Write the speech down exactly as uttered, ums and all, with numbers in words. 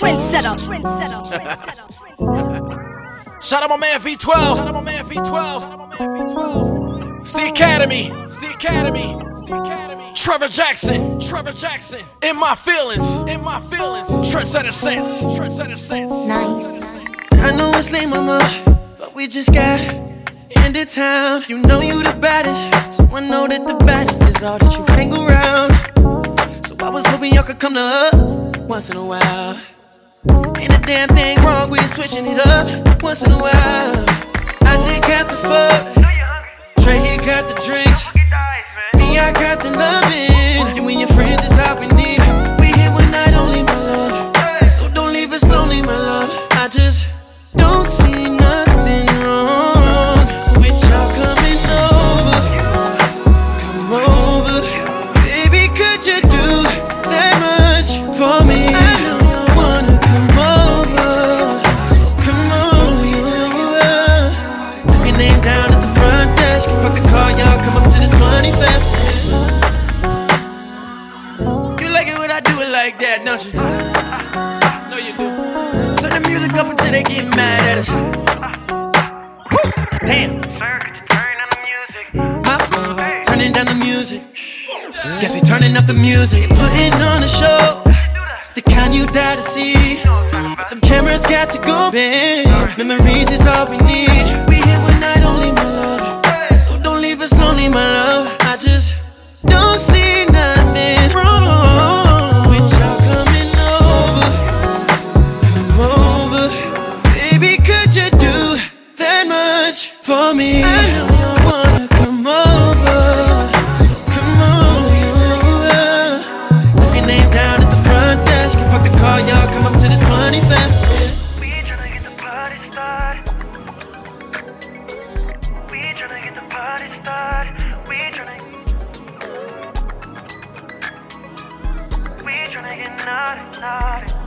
Trendsetter. Trendsetter. Shout out my man V twelve. Shout out my man V twelve. It's the Academy. It's the Academy. It's the Academy. Trevor Jackson. Trevor Jackson. In my feelings. In my feelings. Trendsetter sense. Trendsetter sense. Nice. I know it's late, mama, but we just got into town. You know you the baddest, so I know that the baddest is all that you hang around. So I was hoping y'all could come to us once in a while. Ain't a damn thing wrong with switching it up once in a while. I just got the fuck, Trey here got the drinks, me I got the loving. You and your friends is all we need. We here one night only, my love, so don't leave us lonely, my love. I just don't see nothing wrong with y'all coming over. Come over, baby, could you do that much for me? I know you wanna come over, so come over. Leave your name down at the front desk, park the car, y'all come up to the twenty-fifth. You like it when I do it like that, don't you? No, you do. Turn the music up until they get mad at us. Woo! Damn. Sir, could you turn on the music? My fault, turning down the music. Guess we turning up the music, putting on a show, the kind you die to see. But them cameras got to go big. Memories is all we need. We here one night only, my love, so don't leave us lonely, my love. I just don't see nothing wrong with y'all coming over. Come over, baby, could you do that much for me? I know you wanna come over, so come over. Leave your name down at the front desk, park the car, y'all come up to the twenty-fifth. We tryna get the party started. We tryna get the party started. We tryna We tryna get naughty, naughty.